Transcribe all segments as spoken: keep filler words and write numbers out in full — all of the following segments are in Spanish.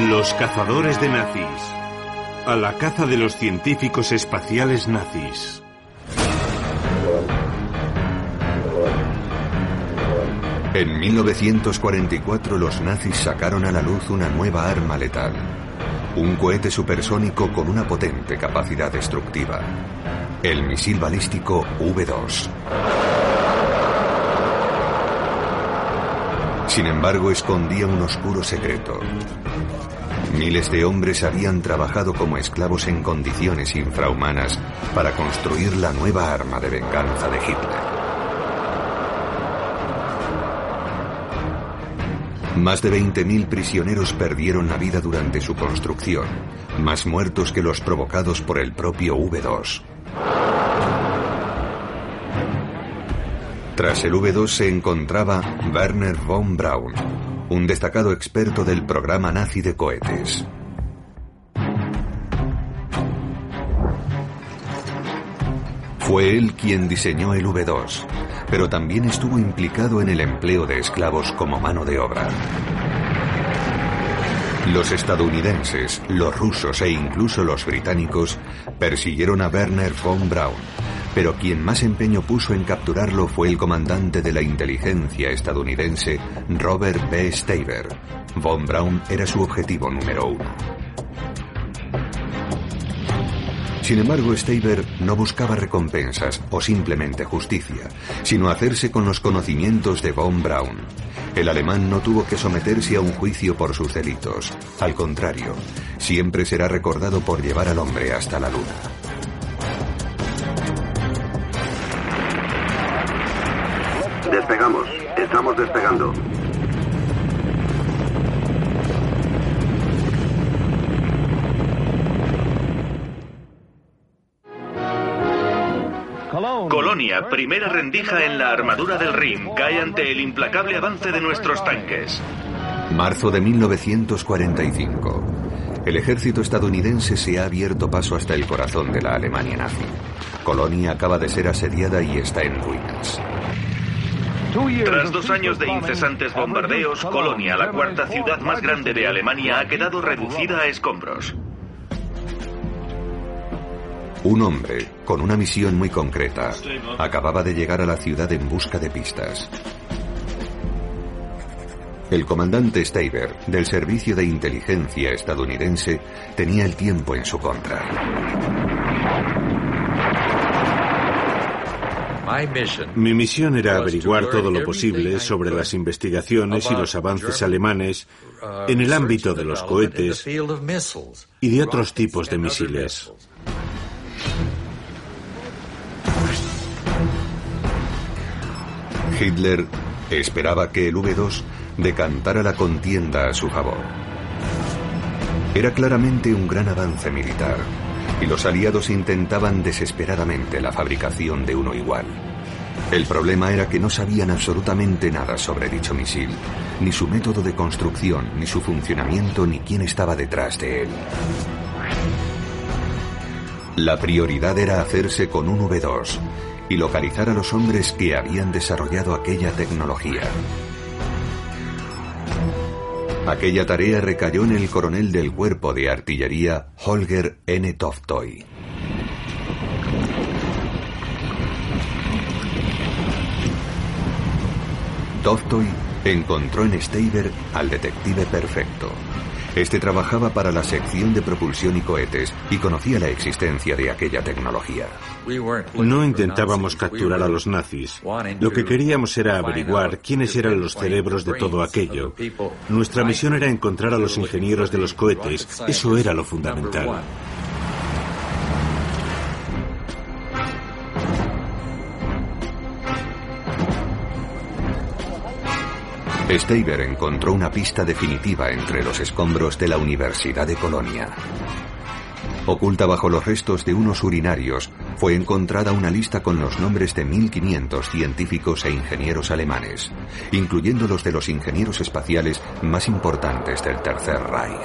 Los cazadores de nazis. A la caza de los científicos espaciales nazis. En mil novecientos cuarenta y cuatro los nazis sacaron a la luz una nueva arma letal. Un cohete supersónico con una potente capacidad destructiva. El misil balístico V dos. Sin embargo, escondía un oscuro secreto. Miles de hombres habían trabajado como esclavos en condiciones infrahumanas para construir la nueva arma de venganza de Hitler. Más de veinte mil prisioneros perdieron la vida durante su construcción, más muertos que los provocados por el propio V dos. Tras el V dos se encontraba Wernher von Braun, un destacado experto del programa nazi de cohetes. Fue él quien diseñó el V dos, pero también estuvo implicado en el empleo de esclavos como mano de obra. Los estadounidenses, los rusos e incluso los británicos persiguieron a Wernher von Braun, pero quien más empeño puso en capturarlo fue el comandante de la inteligencia estadounidense, Robert B. Staver. Von Braun era su objetivo número uno. Sin embargo, Staver no buscaba recompensas o simplemente justicia, sino hacerse con los conocimientos de Von Braun. El alemán no tuvo que someterse a un juicio por sus delitos. Al contrario, siempre será recordado por llevar al hombre hasta la luna. Despegamos. Estamos despegando. Colonia, primera rendija en la armadura del Rin, cae ante el implacable avance de nuestros tanques. Marzo de mil novecientos cuarenta y cinco. El ejército estadounidense se ha abierto paso hasta el corazón de la Alemania nazi. Colonia acaba de ser asediada y está en ruinas. Tras dos años de incesantes bombardeos, Colonia, la cuarta ciudad más grande de Alemania, ha quedado reducida a escombros. Un hombre, con una misión muy concreta, acababa de llegar a la ciudad en busca de pistas. El comandante Staver, del Servicio de Inteligencia estadounidense, tenía el tiempo en su contra. Mi misión era averiguar todo lo posible sobre las investigaciones y los avances alemanes en el ámbito de los cohetes y de otros tipos de misiles. Hitler esperaba que el V dos decantara la contienda a su favor. Era claramente un gran avance militar, y los aliados intentaban desesperadamente la fabricación de uno igual. El problema era que no sabían absolutamente nada sobre dicho misil, ni su método de construcción, ni su funcionamiento, ni quién estaba detrás de él. La prioridad era hacerse con un V dos y localizar a los hombres que habían desarrollado aquella tecnología. Aquella tarea recayó en el coronel del cuerpo de artillería Holger N. Tolstoi. Tolstoi encontró en Staver al detective perfecto. Este trabajaba para la sección de propulsión y cohetes y conocía la existencia de aquella tecnología. No intentábamos capturar a los nazis. Lo que queríamos era averiguar quiénes eran los cerebros de todo aquello. Nuestra misión era encontrar a los ingenieros de los cohetes. Eso era lo fundamental. Staver encontró una pista definitiva entre los escombros de la Universidad de Colonia. Oculta bajo los restos de unos urinarios, fue encontrada una lista con los nombres de mil quinientos científicos e ingenieros alemanes, incluyendo los de los ingenieros espaciales más importantes del Tercer Reich.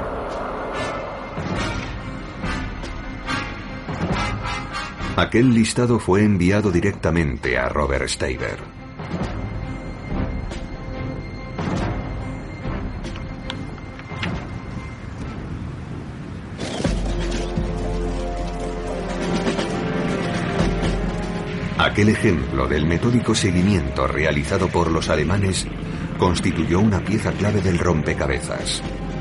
Aquel listado fue enviado directamente a Robert Staver. Aquel ejemplo del metódico seguimiento realizado por los alemanes constituyó una pieza clave del rompecabezas.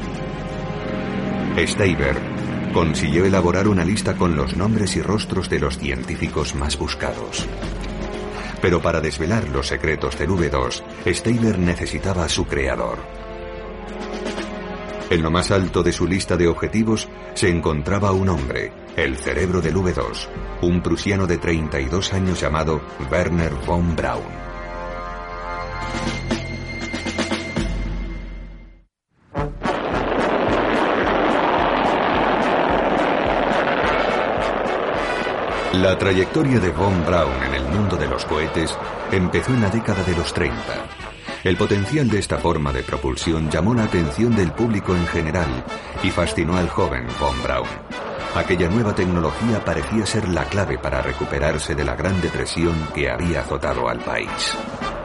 Steiber consiguió elaborar una lista con los nombres y rostros de los científicos más buscados. Pero para desvelar los secretos del V dos, Steiber necesitaba a su creador. En lo más alto de su lista de objetivos se encontraba un hombre, el cerebro del V dos, un prusiano de treinta y dos años llamado Werner von Braun. La trayectoria de von Braun en el mundo de los cohetes empezó en la década de los treinta. El potencial de esta forma de propulsión llamó la atención del público en general y fascinó al joven von Braun. Aquella nueva tecnología parecía ser la clave para recuperarse de la Gran Depresión que había azotado al país.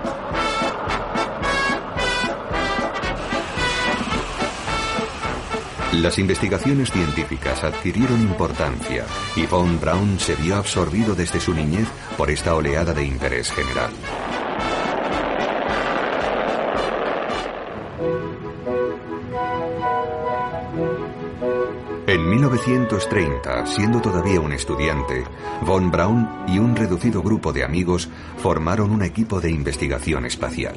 Las investigaciones científicas adquirieron importancia y von Braun se vio absorbido desde su niñez por esta oleada de interés general. En mil novecientos treinta, siendo todavía un estudiante, von Braun y un reducido grupo de amigos formaron un equipo de investigación espacial.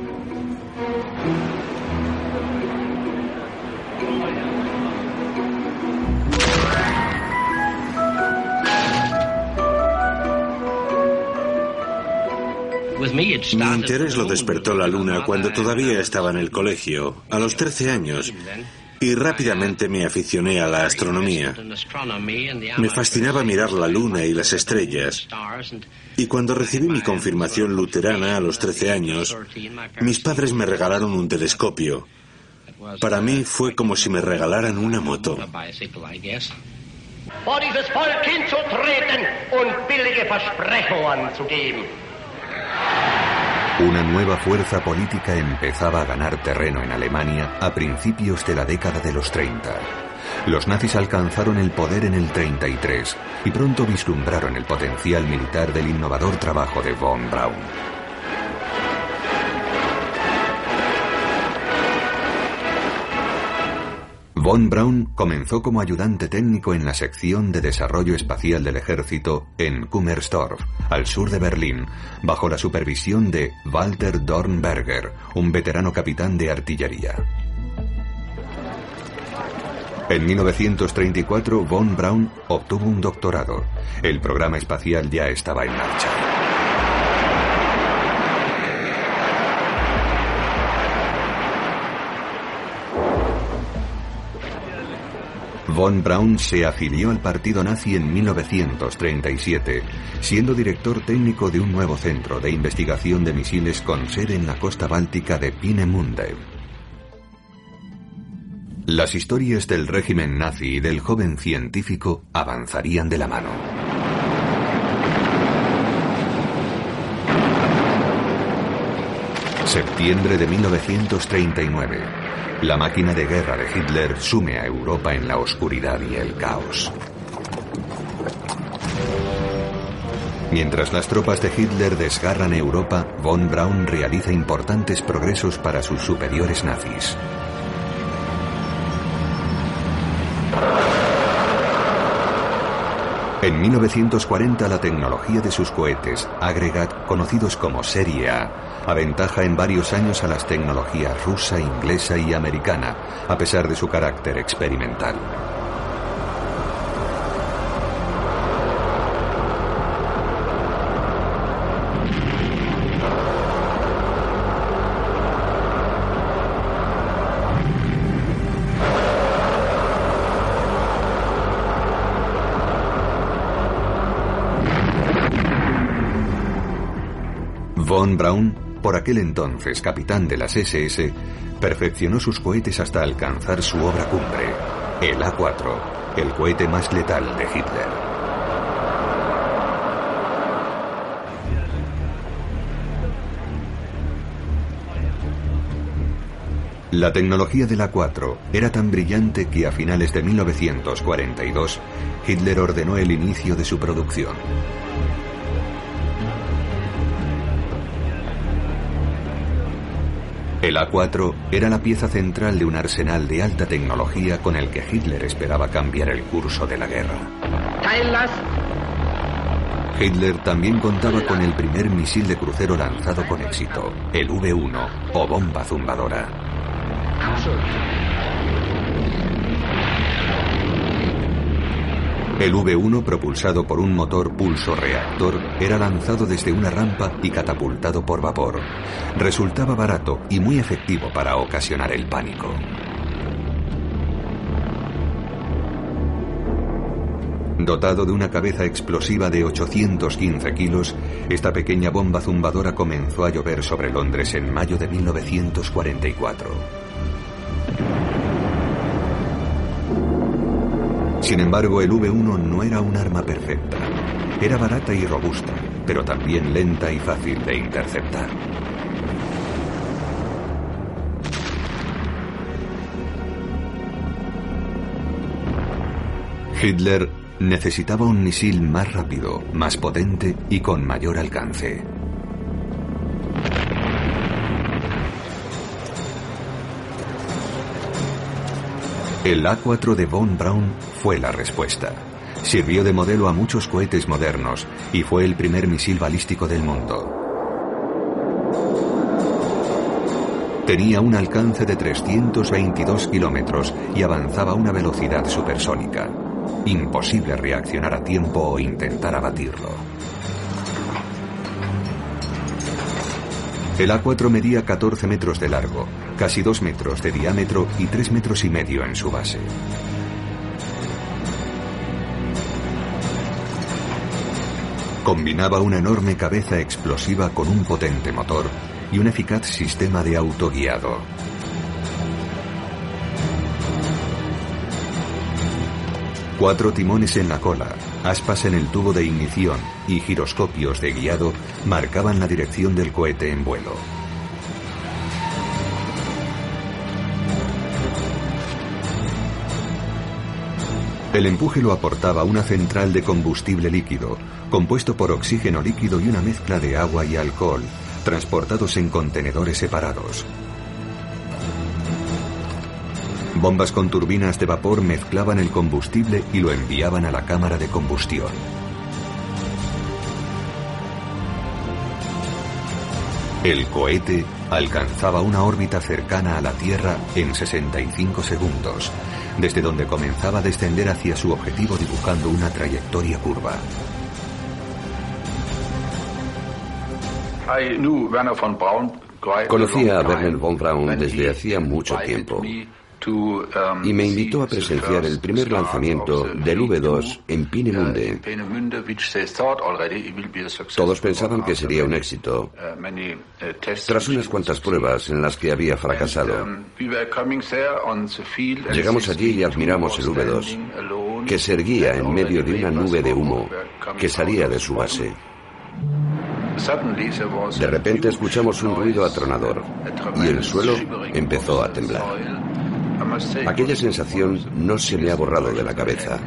Mi interés lo despertó la Luna cuando todavía estaba en el colegio, a los trece años, y rápidamente me aficioné a la astronomía. Me fascinaba mirar la Luna y las estrellas, y cuando recibí mi confirmación luterana a los trece años, mis padres me regalaron un telescopio. Para mí fue como si me regalaran una moto. Vor dieses Volk hinzutreten und billige Versprechungen zu geben. Una nueva fuerza política empezaba a ganar terreno en Alemania a principios de la década de los treinta. Los nazis alcanzaron el poder en el treinta y tres y pronto vislumbraron el potencial militar del innovador trabajo de von Braun. Von Braun comenzó como ayudante técnico en la sección de desarrollo espacial del ejército en Kummersdorf, al sur de Berlín, bajo la supervisión de Walter Dornberger, un veterano capitán de artillería. En mil novecientos treinta y cuatro, von Braun obtuvo un doctorado. El programa espacial ya estaba en marcha. Von Braun se afilió al partido nazi en mil novecientos treinta y siete, siendo director técnico de un nuevo centro de investigación de misiles con sede en la costa báltica de Peenemünde. Las historias del régimen nazi y del joven científico avanzarían de la mano. Septiembre de mil novecientos treinta y nueve. La máquina de guerra de Hitler sume a Europa en la oscuridad y el caos. Mientras las tropas de Hitler desgarran Europa, von Braun realiza importantes progresos para sus superiores nazis. En mil novecientos cuarenta, la tecnología de sus cohetes, Agregat, conocidos como Serie A, aventaja en varios años a las tecnologías rusa, inglesa y americana, a pesar de su carácter experimental. Von Braun, por aquel entonces capitán de las ese ese, perfeccionó sus cohetes hasta alcanzar su obra cumbre, el A cuatro, el cohete más letal de Hitler. La tecnología del A cuatro era tan brillante que a finales de mil novecientos cuarenta y dos, Hitler ordenó el inicio de su producción. El A cuatro era la pieza central de un arsenal de alta tecnología con el que Hitler esperaba cambiar el curso de la guerra. Hitler también contaba con el primer misil de crucero lanzado con éxito, el V uno, o bomba zumbadora. El V uno, propulsado por un motor pulso-reactor, era lanzado desde una rampa y catapultado por vapor. Resultaba barato y muy efectivo para ocasionar el pánico. Dotado de una cabeza explosiva de ochocientos quince kilos, esta pequeña bomba zumbadora comenzó a llover sobre Londres en mayo de mil novecientos cuarenta y cuatro. Sin embargo, el V uno no era un arma perfecta. Era barata y robusta, pero también lenta y fácil de interceptar. Hitler necesitaba un misil más rápido, más potente y con mayor alcance. El A cuatro de von Braun fue la respuesta. Sirvió de modelo a muchos cohetes modernos y fue el primer misil balístico del mundo. Tenía un alcance de trescientos veintidós kilómetros y avanzaba a una velocidad supersónica. Imposible reaccionar a tiempo o intentar abatirlo. El A cuatro medía catorce metros de largo, casi dos metros de diámetro y tres metros y medio en su base. Combinaba una enorme cabeza explosiva con un potente motor y un eficaz sistema de autoguiado. Cuatro timones en la cola, aspas en el tubo de ignición y giroscopios de guiado marcaban la dirección del cohete en vuelo. El empuje lo aportaba una central de combustible líquido, compuesto por oxígeno líquido y una mezcla de agua y alcohol, transportados en contenedores separados. Bombas con turbinas de vapor mezclaban el combustible y lo enviaban a la cámara de combustión. El cohete alcanzaba una órbita cercana a la Tierra en sesenta y cinco segundos, desde donde comenzaba a descender hacia su objetivo dibujando una trayectoria curva. Conocía a Wernher von Braun desde hacía mucho tiempo y me invitó a presenciar el primer lanzamiento del V dos en Peenemünde. Todos pensaban que sería un éxito, tras unas cuantas pruebas en las que había fracasado. Llegamos allí y admiramos el V dos, que se erguía en medio de una nube de humo que salía de su base. De repente escuchamos un ruido atronador y el suelo empezó a temblar. Aquella sensación no se me ha borrado de la cabeza.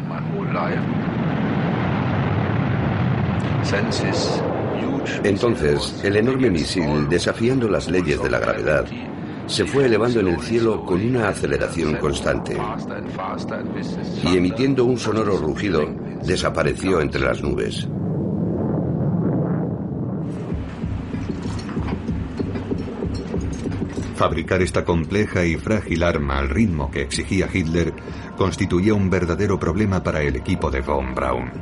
Entonces, el enorme misil, desafiando las leyes de la gravedad, se fue elevando en el cielo con una aceleración constante y, emitiendo un sonoro rugido, desapareció entre las nubes. Fabricar esta compleja y frágil arma al ritmo que exigía Hitler constituía un verdadero problema para el equipo de von Braun.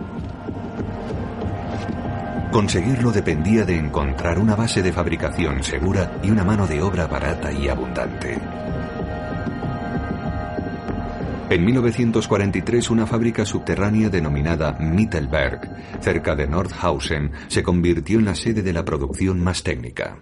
Conseguirlo dependía de encontrar una base de fabricación segura y una mano de obra barata y abundante. En mil novecientos cuarenta y tres, una fábrica subterránea denominada Mittelberg, cerca de Nordhausen, se convirtió en la sede de la producción más técnica.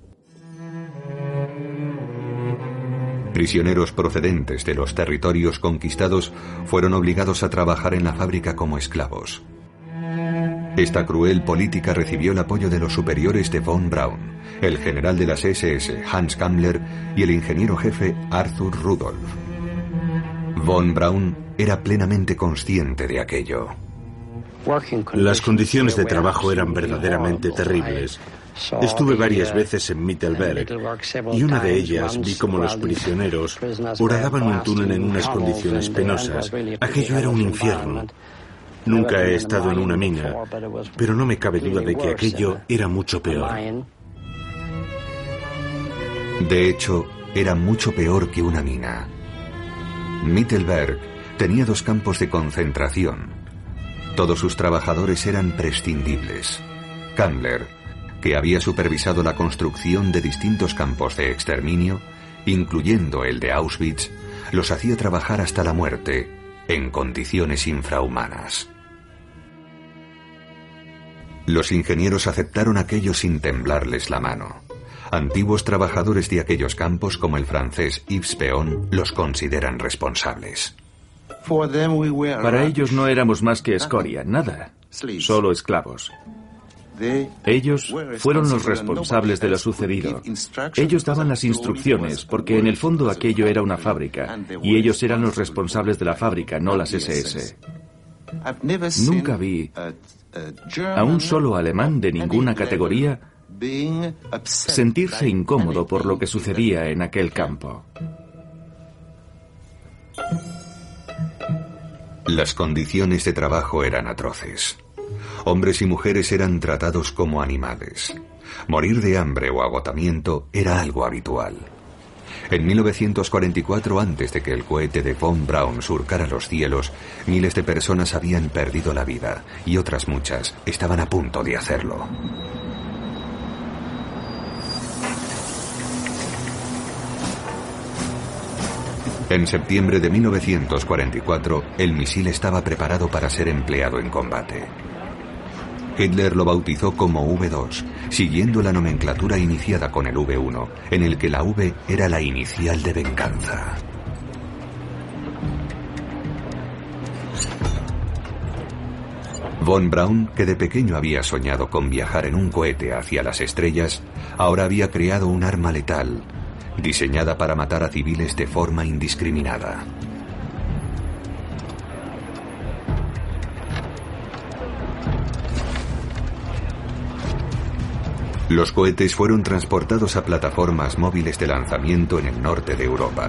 Prisioneros procedentes de los territorios conquistados fueron obligados a trabajar en la fábrica como esclavos. Esta cruel política recibió el apoyo de los superiores de von Braun, el general de las S S Hans Kammler y el ingeniero jefe Arthur Rudolph. Von Braun era plenamente consciente de aquello. Las condiciones de trabajo eran verdaderamente terribles. Estuve varias veces en Mittelberg y una de ellas vi como los prisioneros horadaban un túnel en unas condiciones penosas. Aquello era un infierno. Nunca he estado en una mina, pero no me cabe duda de que aquello era mucho peor. De hecho, era mucho peor que una mina. Mittelberg tenía dos campos de concentración. Todos sus trabajadores eran prescindibles. Kandler, que había supervisado la construcción de distintos campos de exterminio, incluyendo el de Auschwitz, los hacía trabajar hasta la muerte, en condiciones infrahumanas. Los ingenieros aceptaron aquello sin temblarles la mano. Antiguos trabajadores de aquellos campos, como el francés Yves Peon, los consideran responsables. Para ellos no éramos más que escoria, nada, solo esclavos. Ellos fueron los responsables de lo sucedido. Ellos daban las instrucciones, porque en el fondo aquello era una fábrica, y ellos eran los responsables de la fábrica, no las ese ese. Nunca vi a un solo alemán de ninguna categoría sentirse incómodo por lo que sucedía en aquel campo. Las condiciones de trabajo eran atroces. Hombres y mujeres eran tratados como animales. Morir de hambre o agotamiento era algo habitual. En mil novecientos cuarenta y cuatro, antes de que el cohete de von Braun surcara los cielos, miles de personas habían perdido la vida y otras muchas estaban a punto de hacerlo. En septiembre de mil novecientos cuarenta y cuatro, el misil estaba preparado para ser empleado en combate. Hitler lo bautizó como V dos, siguiendo la nomenclatura iniciada con el V uno, en el que la V era la inicial de venganza. Von Braun, que de pequeño había soñado con viajar en un cohete hacia las estrellas, ahora había creado un arma letal, diseñada para matar a civiles de forma indiscriminada. Los cohetes fueron transportados a plataformas móviles de lanzamiento en el norte de Europa.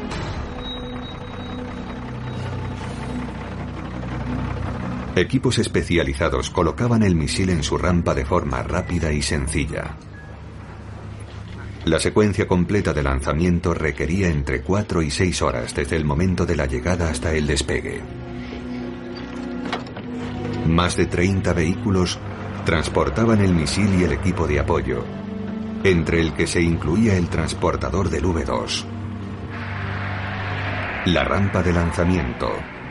Equipos especializados colocaban el misil en su rampa de forma rápida y sencilla. La secuencia completa de lanzamiento requería entre cuatro y seis horas desde el momento de la llegada hasta el despegue. Más de treinta vehículos transportaban el misil y el equipo de apoyo, entre el que se incluía el transportador del V dos, la rampa de lanzamiento,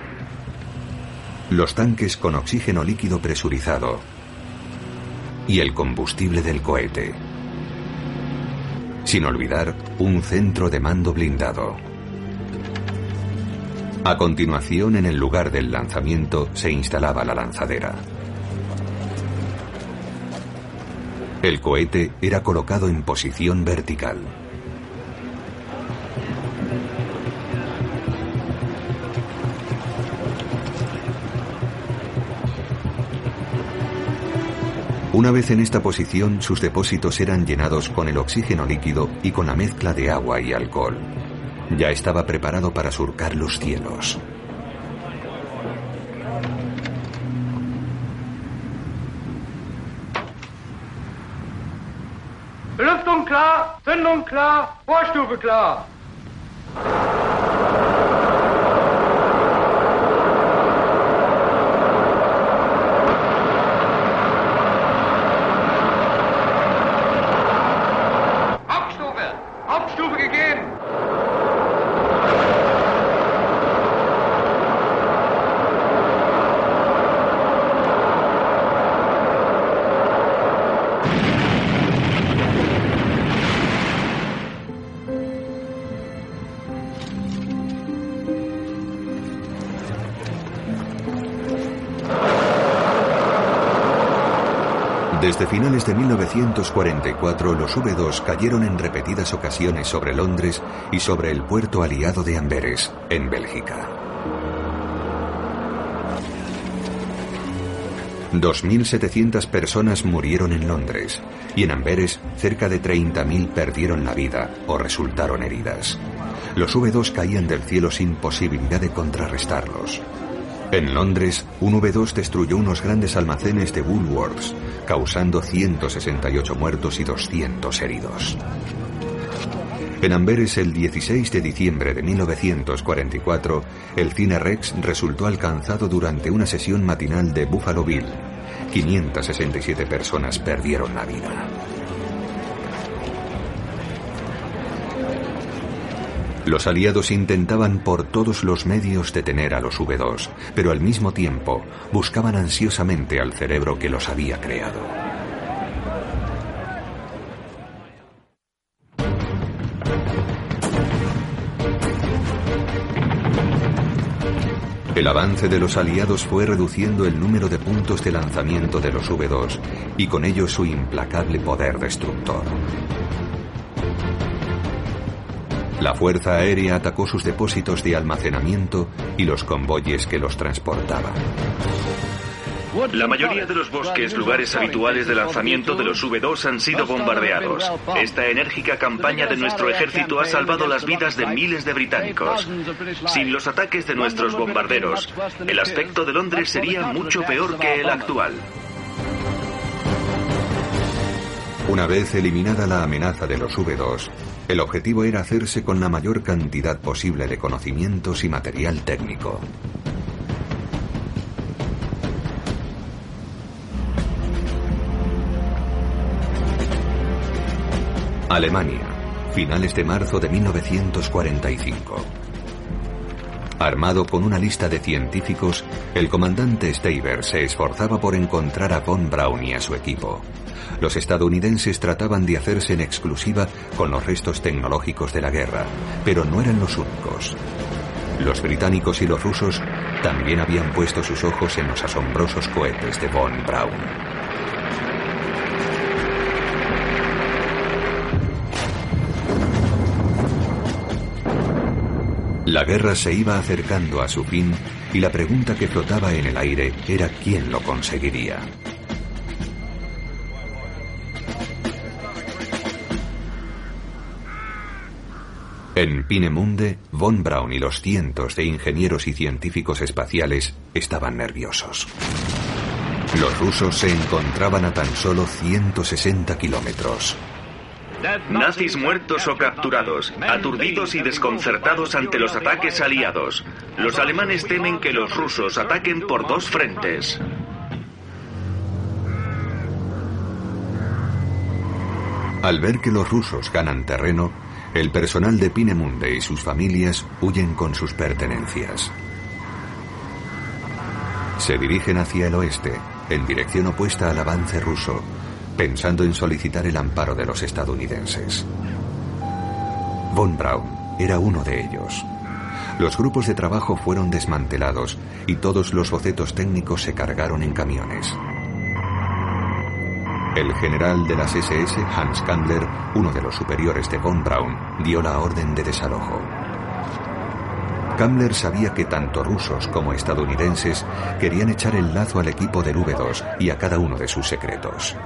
los tanques con oxígeno líquido presurizado y el combustible del cohete. Sin olvidar un centro de mando blindado. A continuación, en el lugar del lanzamiento, se instalaba la lanzadera. El cohete era colocado en posición vertical. Una vez en esta posición, sus depósitos eran llenados con el oxígeno líquido y con la mezcla de agua y alcohol. Ya estaba preparado para surcar los cielos. Belüftung klar, Zündung klar, Vorstufe klar. Desde finales de mil novecientos cuarenta y cuatro, los V dos cayeron en repetidas ocasiones sobre Londres y sobre el puerto aliado de Amberes, en Bélgica. dos mil setecientas personas murieron en Londres y en Amberes cerca de treinta mil perdieron la vida o resultaron heridas. Los V dos caían del cielo sin posibilidad de contrarrestarlos. En Londres, un V dos destruyó unos grandes almacenes de Woolworths, causando ciento sesenta y ocho muertos y doscientos heridos. En Amberes, el dieciséis de diciembre de mil novecientos cuarenta y cuatro, el Cine Rex resultó alcanzado durante una sesión matinal de Buffalo Bill. quinientas sesenta y siete personas perdieron la vida. Los aliados intentaban por todos los medios detener a los V dos, pero al mismo tiempo buscaban ansiosamente al cerebro que los había creado. El avance de los aliados fue reduciendo el número de puntos de lanzamiento de los V dos y con ello su implacable poder destructor. La Fuerza Aérea atacó sus depósitos de almacenamiento y los convoyes que los transportaban. La mayoría de los bosques, lugares habituales de lanzamiento de los V dos, han sido bombardeados. Esta enérgica campaña de nuestro ejército ha salvado las vidas de miles de británicos. Sin los ataques de nuestros bombarderos, el aspecto de Londres sería mucho peor que el actual. Una vez eliminada la amenaza de los V dos, el objetivo era hacerse con la mayor cantidad posible de conocimientos y material técnico. Alemania, finales de marzo de mil novecientos cuarenta y cinco. Armado con una lista de científicos, el comandante Staver se esforzaba por encontrar a von Braun y a su equipo. Los estadounidenses trataban de hacerse en exclusiva con los restos tecnológicos de la guerra, pero no eran los únicos. Los británicos y los rusos también habían puesto sus ojos en los asombrosos cohetes de von Braun. La guerra se iba acercando a su fin y la pregunta que flotaba en el aire era quién lo conseguiría. En Peenemünde, von Braun y los cientos de ingenieros y científicos espaciales estaban nerviosos. Los rusos se encontraban a tan solo ciento sesenta kilómetros. Nazis muertos o capturados, aturdidos y desconcertados ante los ataques aliados. Los alemanes temen que los rusos ataquen por dos frentes. Al ver que los rusos ganan terreno, el personal de Peenemünde y sus familias huyen con sus pertenencias. Se dirigen hacia el oeste, en dirección opuesta al avance ruso, pensando en solicitar el amparo de los estadounidenses. Von Braun era uno de ellos. Los grupos de trabajo fueron desmantelados y todos los bocetos técnicos se cargaron en camiones. El general de las ese ese, Hans Kammler, uno de los superiores de von Braun, dio la orden de desalojo. Kammler sabía que tanto rusos como estadounidenses querían echar el lazo al equipo del V dos y a cada uno de sus secretos.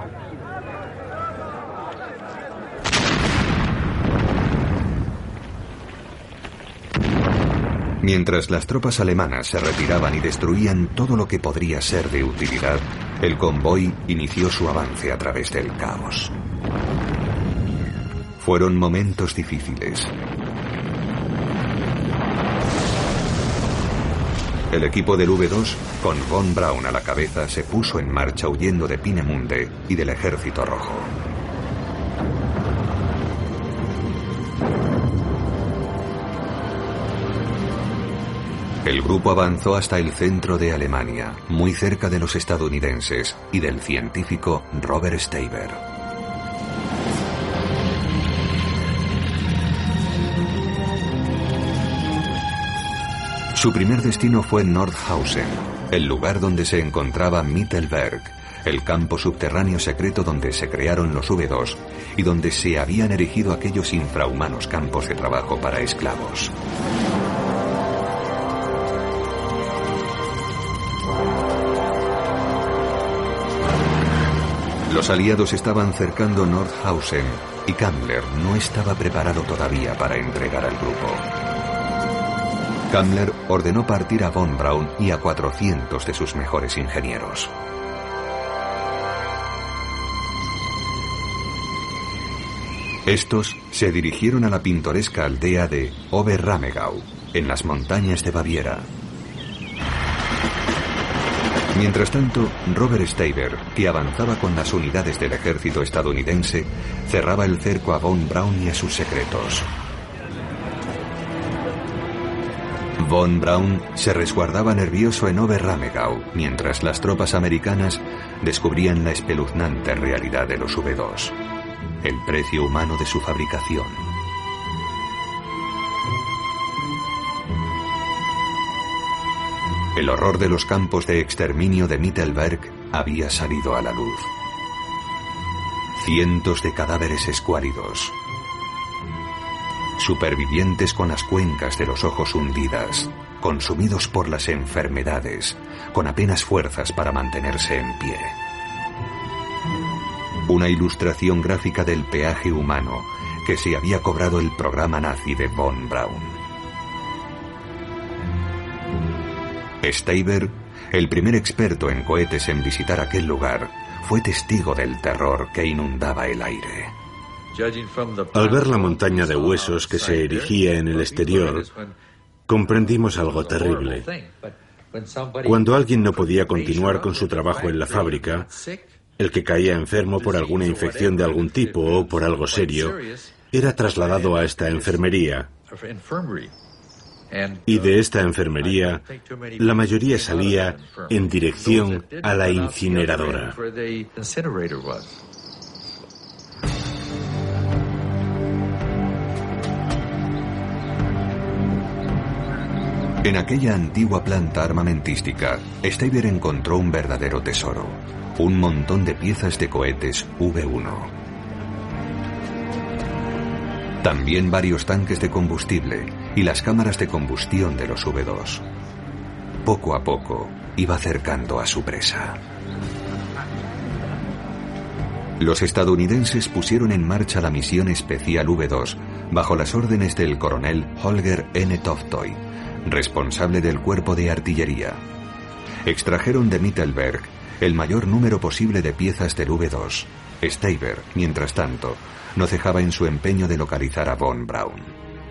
Mientras las tropas alemanas se retiraban y destruían todo lo que podría ser de utilidad, el convoy inició su avance a través del caos. Fueron momentos difíciles. El equipo del V dos, con von Braun a la cabeza, se puso en marcha huyendo de Peenemünde y del Ejército Rojo. El grupo avanzó hasta el centro de Alemania, muy cerca de los estadounidenses y del científico Robert Staver. Su primer destino fue Nordhausen, el lugar donde se encontraba Mittelberg, el campo subterráneo secreto donde se crearon los V dos y donde se habían erigido aquellos infrahumanos campos de trabajo para esclavos. Los aliados estaban cercando Nordhausen y Kammler no estaba preparado todavía para entregar al grupo. Kammler ordenó partir a von Braun y a cuatrocientos de sus mejores ingenieros. Estos se dirigieron a la pintoresca aldea de Oberramegau, en las montañas de Baviera. Mientras tanto, Robert Steiber, que avanzaba con las unidades del ejército estadounidense, cerraba el cerco a von Braun y a sus secretos. Von Braun se resguardaba nervioso en Oberramegau, mientras las tropas americanas descubrían la espeluznante realidad de los V dos, el precio humano de su fabricación. El horror de los campos de exterminio de Mittelberg había salido a la luz. Cientos de cadáveres escuálidos. Supervivientes con las cuencas de los ojos hundidas, consumidos por las enfermedades, con apenas fuerzas para mantenerse en pie. Una ilustración gráfica del peaje humano que se había cobrado el programa nazi de von Braun. Steiber, el primer experto en cohetes en visitar aquel lugar, fue testigo del terror que inundaba el aire. Al ver la montaña de huesos que se erigía en el exterior, comprendimos algo terrible. Cuando alguien no podía continuar con su trabajo en la fábrica, el que caía enfermo por alguna infección de algún tipo o por algo serio, era trasladado a esta enfermería. Y de esta enfermería, la mayoría salía en dirección a la incineradora. En aquella antigua planta armamentística, Steiber encontró un verdadero tesoro, un montón de piezas de cohetes V uno. También varios tanques de combustible y las cámaras de combustión de los V dos. Poco a poco iba acercando a su presa. Los estadounidenses pusieron en marcha la misión especial V dos bajo las órdenes del coronel Holger N. Toftoy, responsable del cuerpo de artillería. Extrajeron de Mittelberg el mayor número posible de piezas del V dos. Steiber, mientras tanto, no cejaba en su empeño de localizar a von Braun.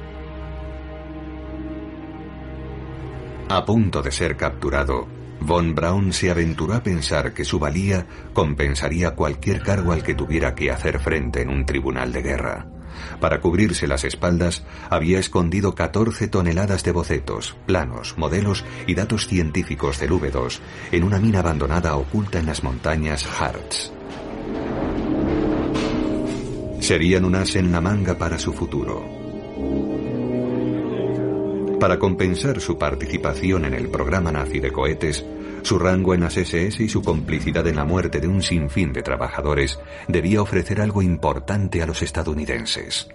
A punto de ser capturado, von Braun se aventuró a pensar que su valía compensaría cualquier cargo al que tuviera que hacer frente en un tribunal de guerra. Para cubrirse las espaldas, había escondido catorce toneladas de bocetos, planos, modelos y datos científicos del V dos en una mina abandonada oculta en las montañas Harz. Serían un as en la manga para su futuro. Para compensar su participación en el programa nazi de cohetes, su rango en las ese ese y su complicidad en la muerte de un sinfín de trabajadores, debía ofrecer algo importante a los estadounidenses.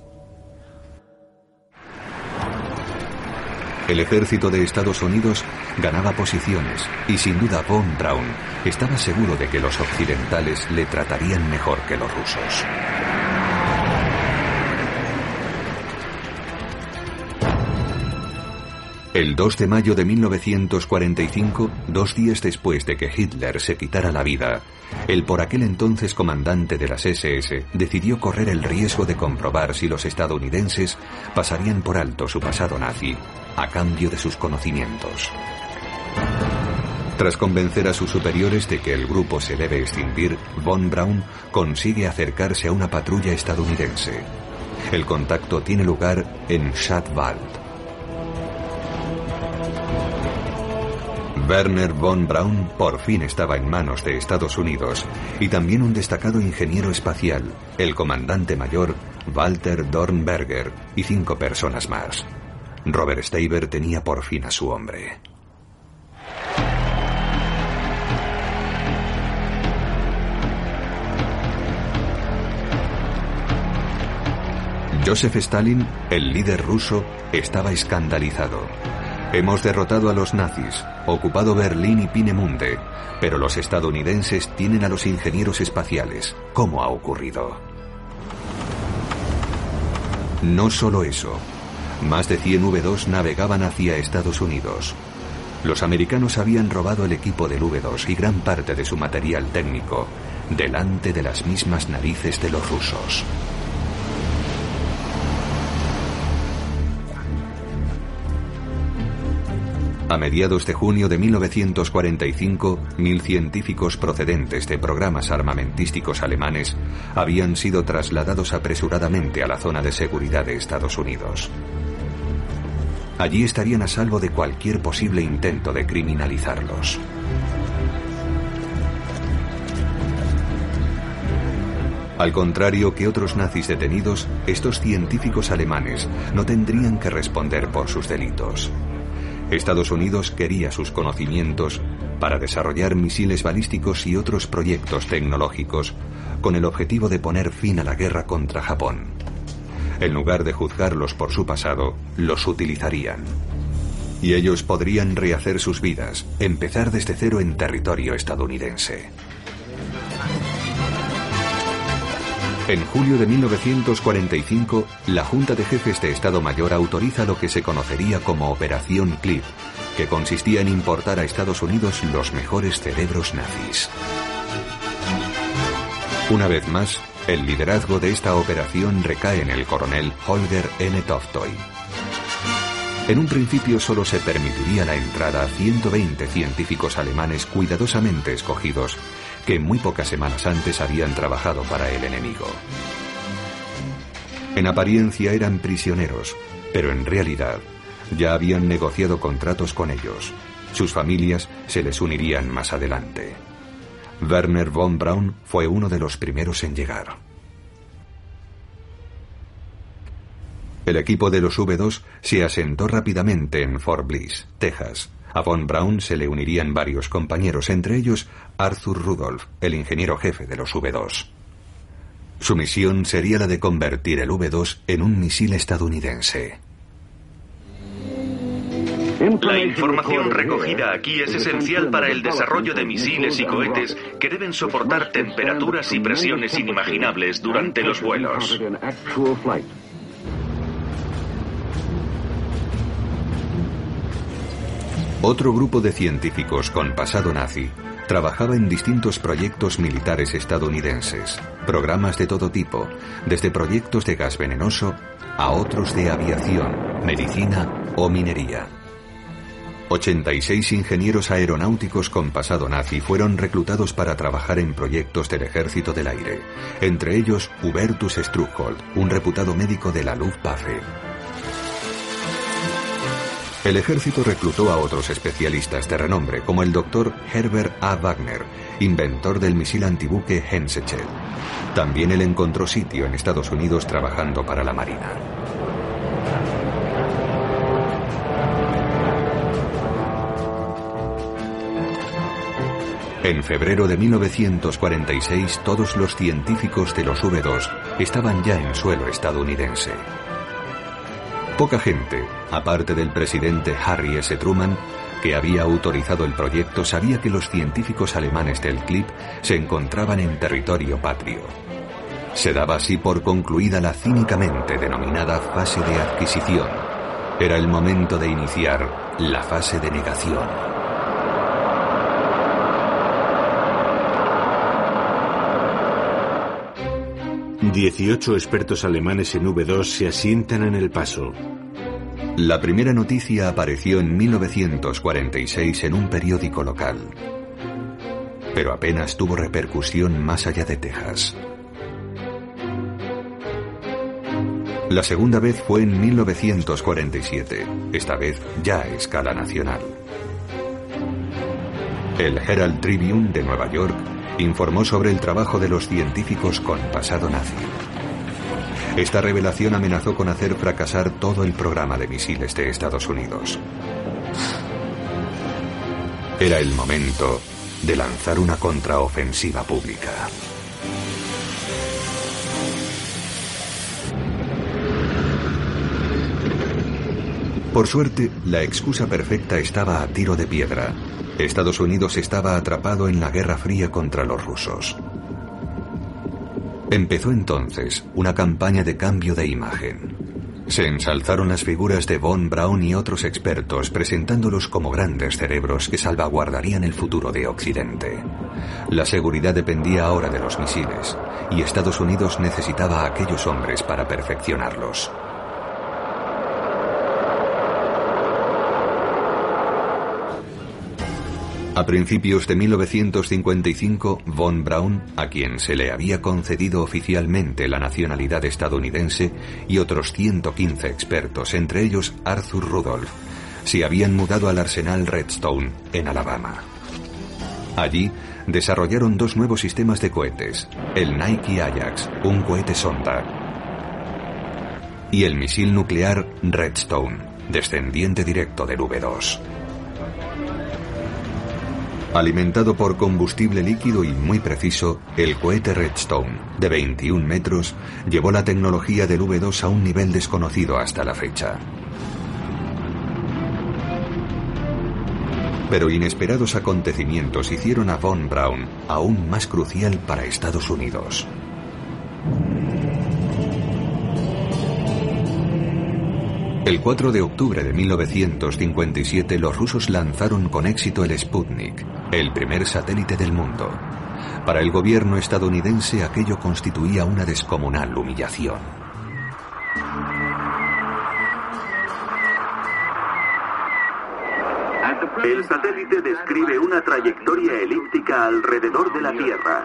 El ejército de Estados Unidos ganaba posiciones y sin duda von Braun estaba seguro de que los occidentales le tratarían mejor que los rusos. El dos de mayo de mil novecientos cuarenta y cinco, dos días después de que Hitler se quitara la vida, el por aquel entonces comandante de las ese ese decidió correr el riesgo de comprobar si los estadounidenses pasarían por alto su pasado nazi, a cambio de sus conocimientos. Tras convencer a sus superiores de que el grupo se debe extinguir, von Braun consigue acercarse a una patrulla estadounidense. El contacto tiene lugar en Schattwald. Werner von Braun por fin estaba en manos de Estados Unidos y también un destacado ingeniero espacial, el comandante mayor Walter Dornberger y cinco personas más. Robert Steiber tenía por fin a su hombre. Joseph Stalin, el líder ruso, estaba escandalizado. Hemos derrotado a los nazis, ocupado Berlín y Peenemünde, pero los estadounidenses tienen a los ingenieros espaciales. ¿Cómo ha ocurrido? No solo eso. Más de cien V dos navegaban hacia Estados Unidos. Los americanos habían robado el equipo del V dos y gran parte de su material técnico, delante de las mismas narices de los rusos. A mediados de junio de mil novecientos cuarenta y cinco, mil científicos procedentes de programas armamentísticos alemanes habían sido trasladados apresuradamente a la zona de seguridad de Estados Unidos. Allí estarían a salvo de cualquier posible intento de criminalizarlos. Al contrario que otros nazis detenidos, estos científicos alemanes no tendrían que responder por sus delitos. Estados Unidos quería sus conocimientos para desarrollar misiles balísticos y otros proyectos tecnológicos con el objetivo de poner fin a la guerra contra Japón. En lugar de juzgarlos por su pasado, los utilizarían. Y ellos podrían rehacer sus vidas, empezar desde cero en territorio estadounidense. En julio de mil novecientos cuarenta y cinco, la Junta de Jefes de Estado Mayor autoriza lo que se conocería como Operación Clip, que consistía en importar a Estados Unidos los mejores cerebros nazis. Una vez más, el liderazgo de esta operación recae en el coronel Holger N. Toftoy. En un principio solo se permitiría la entrada a ciento veinte científicos alemanes cuidadosamente escogidos, que muy pocas semanas antes habían trabajado para el enemigo. En apariencia eran prisioneros, pero en realidad ya habían negociado contratos con ellos. Sus familias se les unirían más adelante. Werner von Braun fue uno de los primeros en llegar. El equipo de los V dos se asentó rápidamente en Fort Bliss, Texas. A von Braun se le unirían varios compañeros, entre ellos Arthur Rudolph, el ingeniero jefe de los V dos. Su misión sería la de convertir el V dos en un misil estadounidense. La información recogida aquí es esencial para el desarrollo de misiles y cohetes que deben soportar temperaturas y presiones inimaginables durante los vuelos. Otro grupo de científicos con pasado nazi trabajaba en distintos proyectos militares estadounidenses, programas de todo tipo, desde proyectos de gas venenoso a otros de aviación, medicina o minería. ochenta y seis ingenieros aeronáuticos con pasado nazi fueron reclutados para trabajar en proyectos del Ejército del Aire, entre ellos Hubertus Struckhold, un reputado médico de la Luftwaffe. El ejército reclutó a otros especialistas de renombre, como el doctor Herbert A. Wagner, inventor del misil antibuque Henschel. También él encontró sitio en Estados Unidos trabajando para la Marina. En febrero de mil novecientos cuarenta y seis, todos los científicos de los V dos estaban ya en suelo estadounidense. Poca gente, aparte del presidente Harry S. Truman, que había autorizado el proyecto, sabía que los científicos alemanes del Clip se encontraban en territorio patrio. Se daba así por concluida la cínicamente denominada fase de adquisición. Era el momento de iniciar la fase de negación. dieciocho expertos alemanes en V dos se asientan en El Paso. La primera noticia apareció en mil novecientos cuarenta y seis en un periódico local, pero apenas tuvo repercusión más allá de Texas. La segunda vez fue en mil novecientos cuarenta y siete, esta vez ya a escala nacional. El Herald Tribune de Nueva York informó sobre el trabajo de los científicos con pasado nazi. Esta revelación amenazó con hacer fracasar todo el programa de misiles de Estados Unidos. Era el momento de lanzar una contraofensiva pública. Por suerte, la excusa perfecta estaba a tiro de piedra. Estados Unidos estaba atrapado en la Guerra Fría contra los rusos. Empezó entonces una campaña de cambio de imagen. Se ensalzaron las figuras de Von Braun y otros expertos, presentándolos como grandes cerebros que salvaguardarían el futuro de Occidente. La seguridad dependía ahora de los misiles, y Estados Unidos necesitaba a aquellos hombres para perfeccionarlos. A principios de mil novecientos cincuenta y cinco, Von Braun, a quien se le había concedido oficialmente la nacionalidad estadounidense, y otros ciento quince expertos, entre ellos Arthur Rudolph, se habían mudado al arsenal Redstone, en Alabama. Allí desarrollaron dos nuevos sistemas de cohetes, el Nike Ajax, un cohete sonda, y el misil nuclear Redstone, descendiente directo del V dos. Alimentado por combustible líquido y muy preciso, el cohete Redstone, de veintiún metros, llevó la tecnología del V dos a un nivel desconocido hasta la fecha. Pero inesperados acontecimientos hicieron a Von Braun aún más crucial para Estados Unidos. El cuatro de octubre de mil novecientos cincuenta y siete los rusos lanzaron con éxito el Sputnik, el primer satélite del mundo. Para el gobierno estadounidense aquello constituía una descomunal humillación. El satélite describe una trayectoria elíptica alrededor de la Tierra.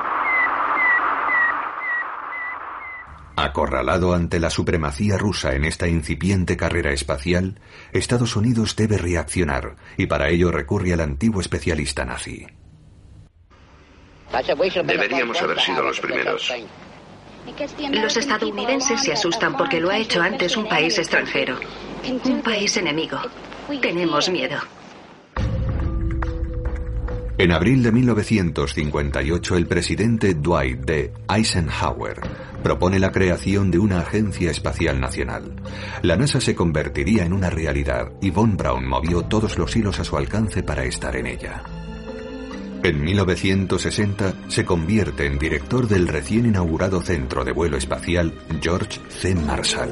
Acorralado ante la supremacía rusa en esta incipiente carrera espacial, Estados Unidos debe reaccionar, y para ello recurre al antiguo especialista nazi. Deberíamos haber sido los primeros. Los estadounidenses se asustan porque lo ha hecho antes un país extranjero, un país enemigo. Tenemos miedo. En abril de mil novecientos cincuenta y ocho, el presidente Dwight D. Eisenhower propone la creación de una agencia espacial nacional. La NASA se convertiría en una realidad y Von Braun movió todos los hilos a su alcance para estar en ella. En mil novecientos sesenta se convierte en director del recién inaugurado centro de vuelo espacial George C. Marshall.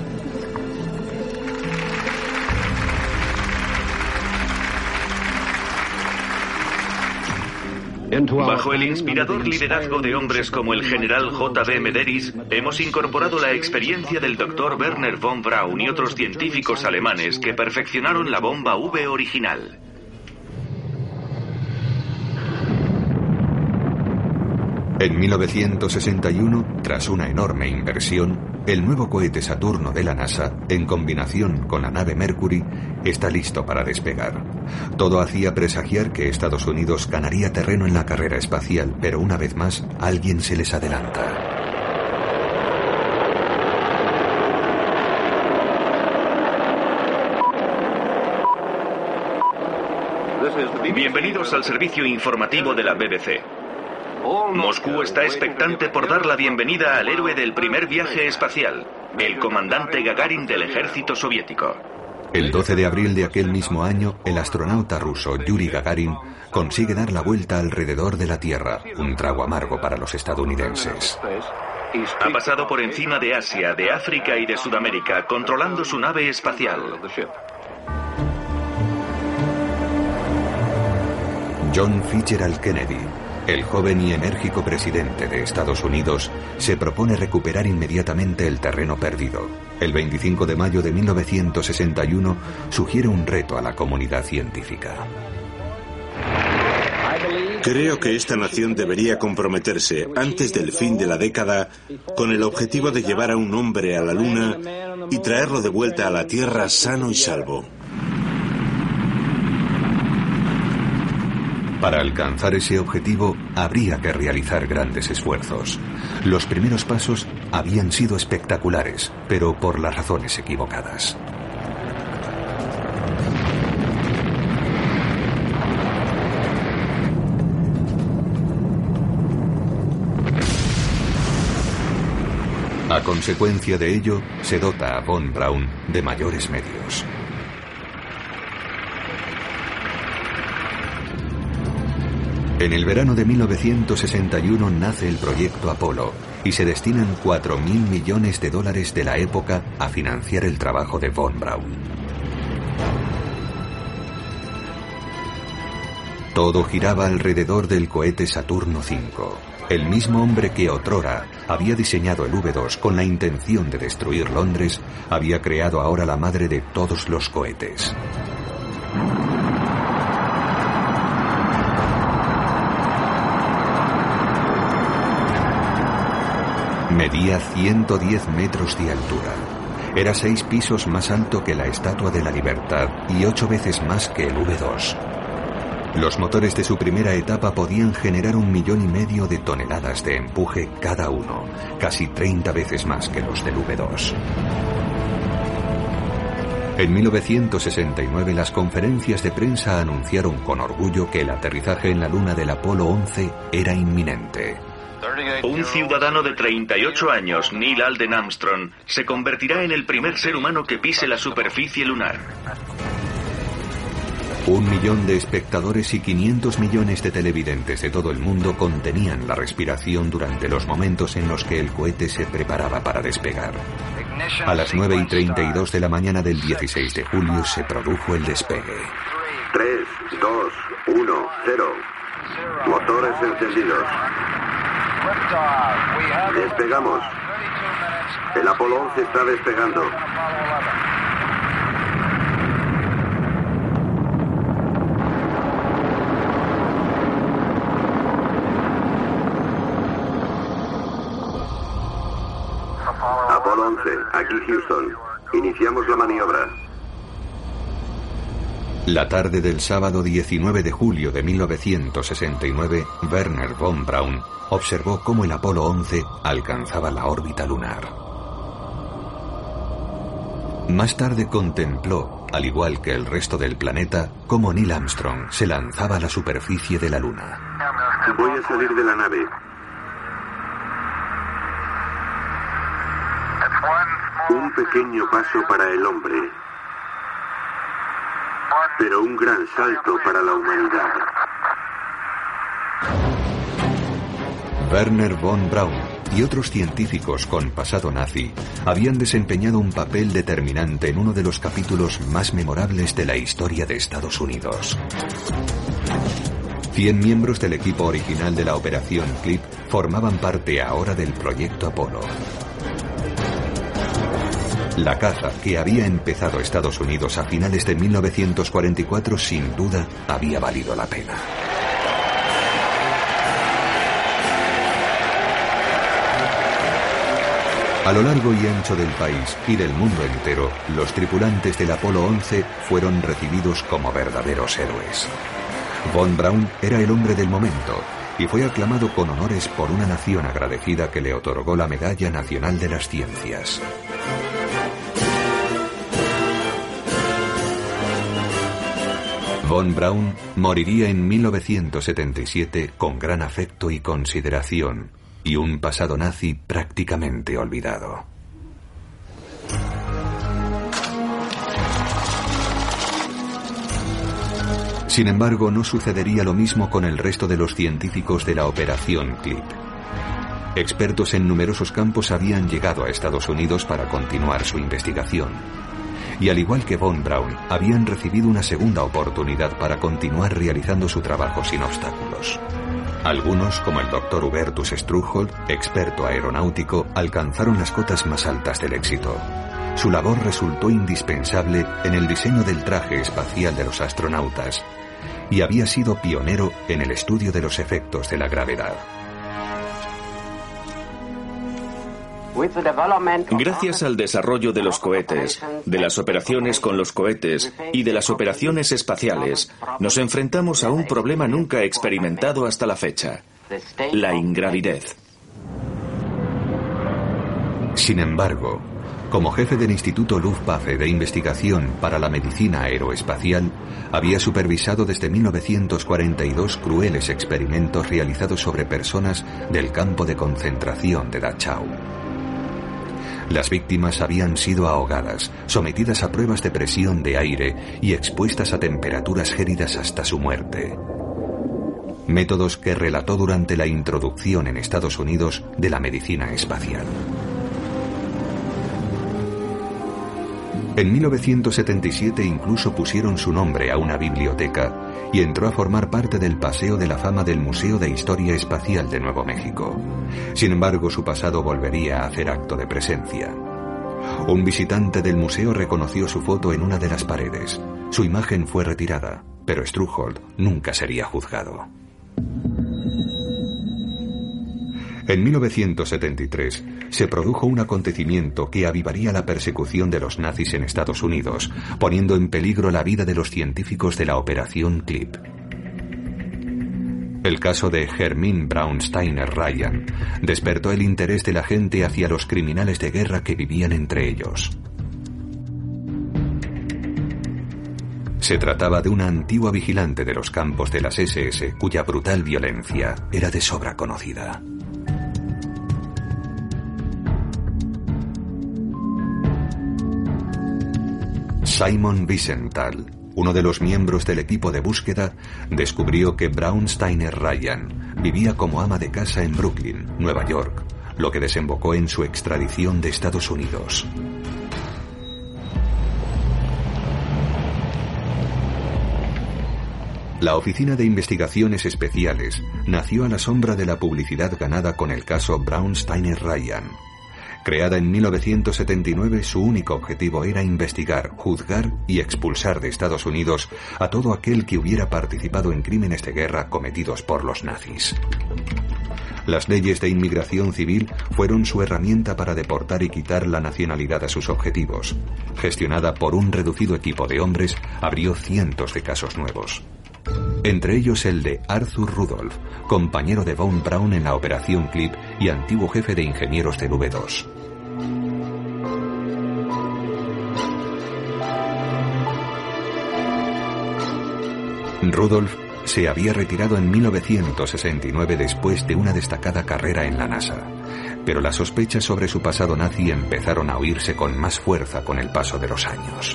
Bajo el inspirador liderazgo de hombres como el general J B Mederich, hemos incorporado la experiencia del doctor Wernher von Braun y otros científicos alemanes que perfeccionaron la bomba V original. En mil novecientos sesenta y uno, tras una enorme inversión, el nuevo cohete Saturno de la NASA, en combinación con la nave Mercury, está listo para despegar. Todo hacía presagiar que Estados Unidos ganaría terreno en la carrera espacial, pero una vez más, alguien se les adelanta. Bienvenidos al servicio informativo de la B B C. Moscú está expectante por dar la bienvenida al héroe del primer viaje espacial, el comandante Gagarin del ejército soviético. El doce de abril de aquel mismo año, el astronauta ruso Yuri Gagarin consigue dar la vuelta alrededor de la Tierra, un trago amargo para los estadounidenses. Ha pasado por encima de Asia, de África y de Sudamérica, controlando su nave espacial. John Fitzgerald Kennedy, el joven y enérgico presidente de Estados Unidos, se propone recuperar inmediatamente el terreno perdido. El veinticinco de mayo de mil novecientos sesenta y uno sugiere un reto a la comunidad científica. Creo que esta nación debería comprometerse antes del fin de la década con el objetivo de llevar a un hombre a la Luna y traerlo de vuelta a la Tierra sano y salvo. Para alcanzar ese objetivo habría que realizar grandes esfuerzos. Los primeros pasos habían sido espectaculares, pero por las razones equivocadas. A consecuencia de ello, se dota a Von Braun de mayores medios. En el verano de mil novecientos sesenta y uno nace el proyecto Apolo y se destinan cuatro mil millones de dólares de la época a financiar el trabajo de von Braun. Todo giraba alrededor del cohete Saturno cinco, el mismo hombre que otrora había diseñado el V dos con la intención de destruir Londres, había creado ahora la madre de todos los cohetes. Medía ciento diez metros de altura. Era seis pisos más alto que la Estatua de la Libertad y ocho veces más que el V dos. Los motores de su primera etapa podían generar un millón y medio de toneladas de empuje cada uno, casi treinta veces más que los del V dos. En mil novecientos sesenta y nueve las conferencias de prensa anunciaron con orgullo que el aterrizaje en la luna del Apolo once era inminente. Un ciudadano de treinta y ocho años, Neil Alden Armstrong, se convertirá en el primer ser humano que pise la superficie lunar. Un millón de espectadores y quinientos millones de televidentes de todo el mundo contenían la respiración durante los momentos en los que el cohete se preparaba para despegar. A las nueve y treinta y dos de la mañana del dieciséis de julio se produjo el despegue. tres, dos, uno, cero. Motores encendidos. Despegamos. El Apolo once está despegando. Apolo once, aquí Houston. Iniciamos la maniobra. La tarde del sábado diecinueve de julio de mil novecientos sesenta y nueve, Wernher von Braun observó cómo el Apolo once alcanzaba la órbita lunar. Más tarde contempló, al igual que el resto del planeta, cómo Neil Armstrong se lanzaba a la superficie de la Luna. Voy a salir de la nave. Un pequeño paso para el hombre, pero un gran salto para la humanidad. Wernher von Braun y otros científicos con pasado nazi habían desempeñado un papel determinante en uno de los capítulos más memorables de la historia de Estados Unidos. Cien miembros del equipo original de la Operación Clip formaban parte ahora del proyecto Apolo. La caza que había empezado Estados Unidos a finales de mil novecientos cuarenta y cuatro sin duda había valido la pena. A lo largo y ancho del país y del mundo entero, los tripulantes del Apolo once fueron recibidos como verdaderos héroes. Von Braun era el hombre del momento y fue aclamado con honores por una nación agradecida que le otorgó la Medalla Nacional de las Ciencias. Von Braun moriría en mil novecientos setenta y siete con gran afecto y consideración, y un pasado nazi prácticamente olvidado. Sin embargo, no sucedería lo mismo con el resto de los científicos de la Operación Clip. Expertos en numerosos campos habían llegado a Estados Unidos para continuar su investigación. Y al igual que Von Braun, habían recibido una segunda oportunidad para continuar realizando su trabajo sin obstáculos. Algunos, como el doctor Hubertus Strughold, experto aeronáutico, alcanzaron las cotas más altas del éxito. Su labor resultó indispensable en el diseño del traje espacial de los astronautas y había sido pionero en el estudio de los efectos de la gravedad. Gracias al desarrollo de los cohetes, de las operaciones con los cohetes y de las operaciones espaciales, nos enfrentamos a un problema nunca experimentado hasta la fecha: la ingravidez. Sin embargo, como jefe del Instituto Luftwaffe de Investigación para la Medicina Aeroespacial, había supervisado desde mil novecientos cuarenta y dos crueles experimentos realizados sobre personas del campo de concentración de Dachau. Las víctimas habían sido ahogadas, sometidas a pruebas de presión de aire y expuestas a temperaturas gélidas hasta su muerte. métodos que relató durante la introducción en Estados Unidos de la medicina espacial. En mil novecientos setenta y siete incluso pusieron su nombre a una biblioteca y entró a formar parte del Paseo de la Fama del Museo de Historia Espacial de Nuevo México. Sin embargo, su pasado volvería a hacer acto de presencia. Un visitante del museo reconoció su foto en una de las paredes. Su imagen fue retirada, pero Strughold nunca sería juzgado. En mil novecientos setenta y tres se produjo un acontecimiento que avivaría la persecución de los nazis en Estados Unidos, poniendo en peligro la vida de los científicos de la Operación Clip. El caso de Hermine Braun Steiner Ryan despertó el interés de la gente hacia los criminales de guerra que vivían entre ellos. Se trataba de una antigua vigilante de los campos de las ese ese cuya brutal violencia era de sobra conocida. Simon Wiesenthal, uno de los miembros del equipo de búsqueda, descubrió que Braun Steiner Ryan vivía como ama de casa en Brooklyn, Nueva York, lo que desembocó en su extradición de Estados Unidos. La Oficina de Investigaciones Especiales nació a la sombra de la publicidad ganada con el caso Braun Steiner Ryan. Creada en mil novecientos setenta y nueve, su único objetivo era investigar, juzgar y expulsar de Estados Unidos a todo aquel que hubiera participado en crímenes de guerra cometidos por los nazis. Las leyes de inmigración civil fueron su herramienta para deportar y quitar la nacionalidad a sus objetivos. Gestionada por un reducido equipo de hombres, abrió cientos de casos nuevos. Entre ellos el de Arthur Rudolph, compañero de Von Braun en la Operación Clip y antiguo jefe de ingenieros del V dos. Rudolph se había retirado en mil novecientos sesenta y nueve después de una destacada carrera en la NASA, pero las sospechas sobre su pasado nazi empezaron a oírse con más fuerza con el paso de los años.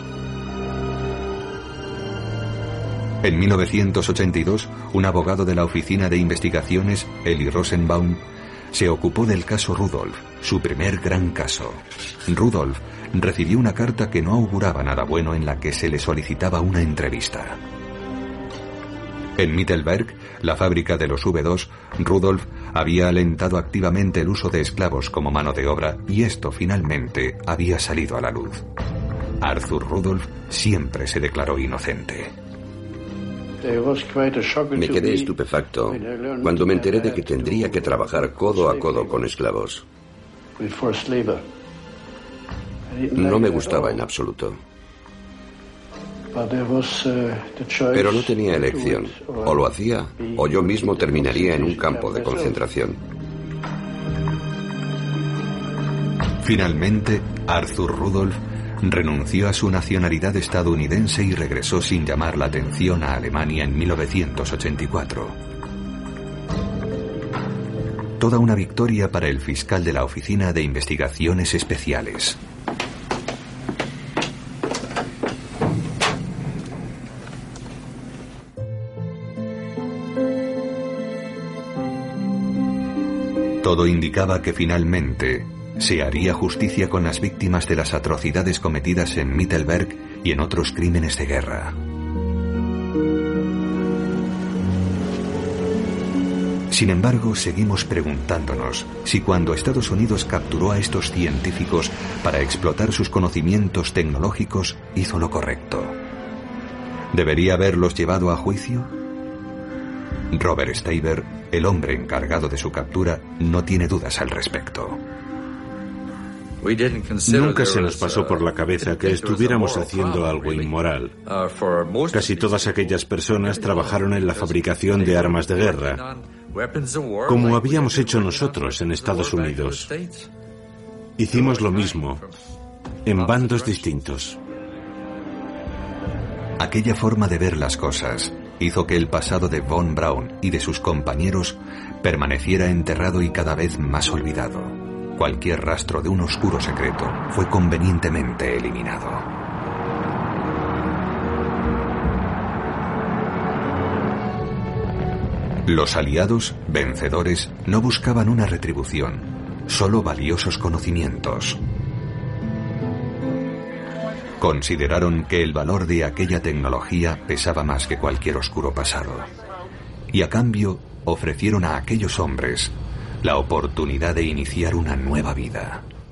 En mil novecientos ochenta y dos, un abogado de la Oficina de Investigaciones, Eli Rosenbaum, se ocupó del caso Rudolph, su primer gran caso. Rudolph recibió una carta que no auguraba nada bueno en la que se le solicitaba una entrevista. En Mittelberg, la fábrica de los V dos, Rudolph había alentado activamente el uso de esclavos como mano de obra y esto finalmente había salido a la luz. Arthur Rudolph siempre se declaró inocente. Me quedé estupefacto cuando me enteré de que tendría que trabajar codo a codo con esclavos. No me gustaba en absoluto. Pero no tenía elección. O lo hacía, o yo mismo terminaría en un campo de concentración. Finalmente, Arthur Rudolph renunció a su nacionalidad estadounidense y regresó sin llamar la atención a Alemania en mil novecientos ochenta y cuatro. Toda una victoria para el fiscal de la Oficina de Investigaciones Especiales. Todo indicaba que finalmente se haría justicia con las víctimas de las atrocidades cometidas en Mittelberg y en otros crímenes de guerra. Sin embargo, seguimos preguntándonos si cuando Estados Unidos capturó a estos científicos para explotar sus conocimientos tecnológicos, hizo lo correcto. ¿Debería haberlos llevado a juicio? Robert Staver, el hombre encargado de su captura, no tiene dudas al respecto. Nunca se nos pasó por la cabeza que estuviéramos haciendo algo inmoral. Casi todas aquellas personas trabajaron en la fabricación de armas de guerra, como habíamos hecho nosotros en Estados Unidos. Hicimos lo mismo, en bandos distintos. Aquella forma de ver las cosas hizo que el pasado de Von Braun y de sus compañeros permaneciera enterrado y cada vez más olvidado. Cualquier rastro de un oscuro secreto fue convenientemente eliminado. Los aliados, vencedores, no buscaban una retribución, solo valiosos conocimientos. Consideraron que el valor de aquella tecnología pesaba más que cualquier oscuro pasado. Y a cambio, ofrecieron a aquellos hombres la oportunidad de iniciar una nueva vida.